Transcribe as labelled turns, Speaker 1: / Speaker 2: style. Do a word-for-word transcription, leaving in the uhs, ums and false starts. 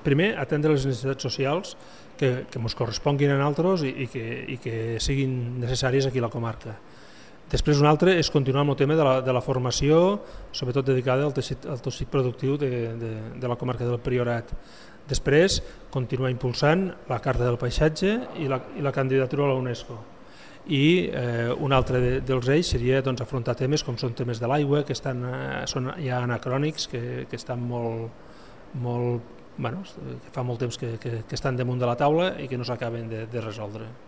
Speaker 1: primer, atendre les necessitats socials que, que ens corresponguin a nosaltres i, i, que, i que siguin necessàries aquí a la comarca. Després un altre és continuar amb el tema de la, de la formació, sobretot dedicada al teixit, al teixit productiu de, de, de la comarca del Priorat. Després continuar impulsant la Carta del Paisatge i la, i la candidatura a la UNESCO. I eh, un altre de, dels eixos seria doncs, afrontar temes com són temes de l'aigua, que estan, eh, són ja anacrònics, que, que estan molt, molt, bueno, que fa molt temps que, que, que estan damunt de la taula i que no s'acaben de, de resoldre.